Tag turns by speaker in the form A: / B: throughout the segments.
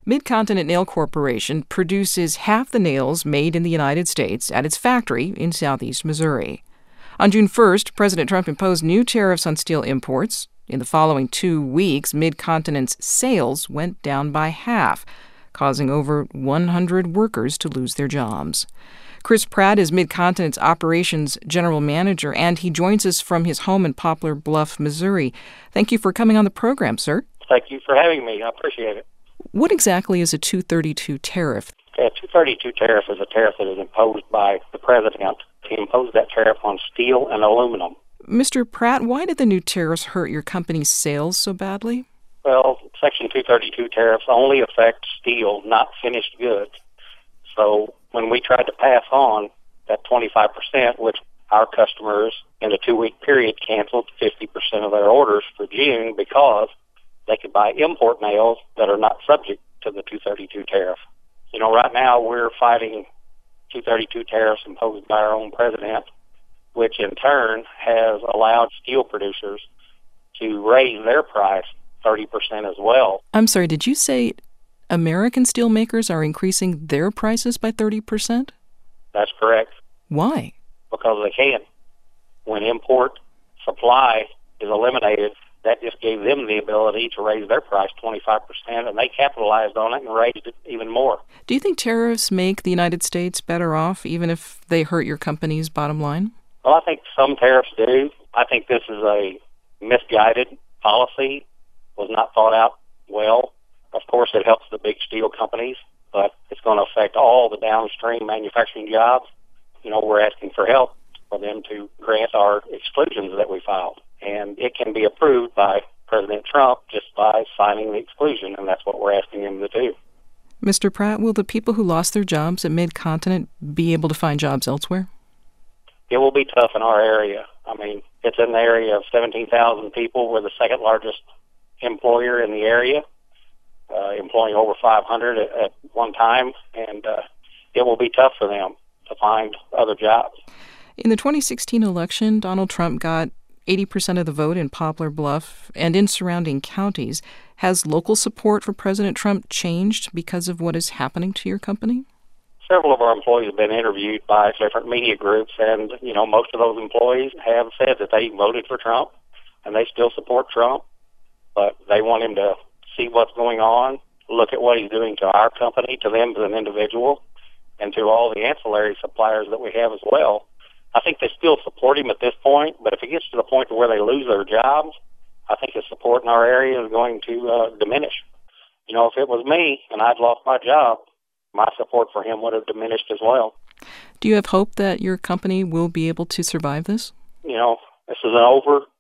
A: Mid-Continent Nail Corporation produces half the nails made in the United States at its factory in southeast Missouri. On June 1st, President Trump imposed new tariffs on steel imports. In the following 2 weeks, Mid-Continent's sales went down by half, causing over 100 workers to lose their jobs. Chris Pratt is Mid-Continent's operations general manager, and he joins us from his home in Poplar Bluff, Missouri. Thank you for coming on the program, sir.
B: Thank you for having me. I appreciate it.
A: What exactly is a 232 tariff?
B: A 232 tariff is a tariff that is imposed by the president. He imposed that tariff on steel and aluminum.
A: Mr. Pratt, why did the new tariffs hurt your company's sales so badly?
B: Well, Section 232 tariffs only affect steel, not finished goods. So when we tried to pass on that 25%, which our customers in a 2-week period canceled 50% of their orders for June because they could buy import nails that are not subject to the 232 tariff. You know, right now we're fighting 232 tariffs imposed by our own president, which in turn has allowed steel producers to raise their price 30% as well.
A: I'm sorry, did you say American steel makers are increasing their prices by 30%?
B: That's correct.
A: Why?
B: Because they can. When import supply is eliminated, that just gave them the ability to raise their price 25%, and they capitalized on it and raised it even more.
A: Do you think tariffs make the United States better off, even if they hurt your company's bottom line?
B: Well, I think some tariffs do. I think this is a misguided policy, was not thought out well. Of course, it helps the big steel companies, but it's going to affect all the downstream manufacturing jobs. You know, we're asking for help for them to grant our exclusions that we filed. And it can be approved by President Trump just by signing the exclusion, and that's what we're asking him to do.
A: Mr. Pratt, will the people who lost their jobs at Mid-Continent be able to find jobs elsewhere?
B: It will be tough in our area. I mean, it's in the area of 17,000 people. We're the second largest employer in the area, employing over 500 at one time, and it will be tough for them to find other jobs.
A: In the 2016 election, Donald Trump got 80% of the vote in Poplar Bluff and in surrounding counties. Has local support for President Trump changed because of what is happening to your company?
B: Several of our employees have been interviewed by different media groups, and, you know, most of those employees have said that they voted for Trump, and they still support Trump, but they want him to see what's going on, look at what he's doing to our company, to them as an individual, and to all the ancillary suppliers that we have as well. I think they still support him at this point, but if it gets to the point where they lose their jobs, I think his support in our area is going to diminish. You know, if it was me and I'd lost my job, my support for him would have diminished as well.
A: Do you have hope that your company will be able to survive this?
B: You know, this is an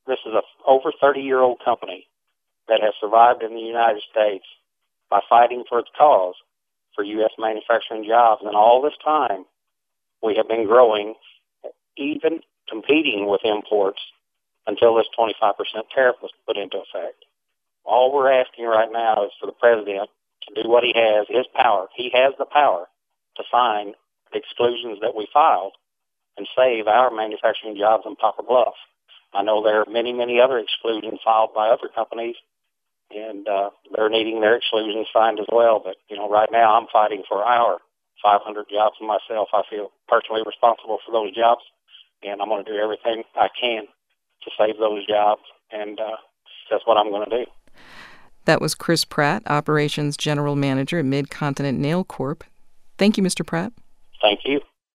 B: over 30-year-old company that has survived in the United States by fighting for its cause for U.S. manufacturing jobs. And all this time, we have been growing, even competing with imports until this 25% tariff was put into effect. All we're asking right now is for the president to do what he has, his power. He has the power to sign the exclusions that we filed and save our manufacturing jobs in Poplar Bluff. I know there are many, many other exclusions filed by other companies, and they're needing their exclusions signed as well. But, you know, right now I'm fighting for our 500 jobs myself. I feel personally responsible for those jobs, and I'm going to do everything I can to save those jobs, and that's what I'm going to do.
A: That was Chris Pratt, Operations General Manager at Mid-Continent Nail Corp. Thank you, Mr. Pratt.
B: Thank you.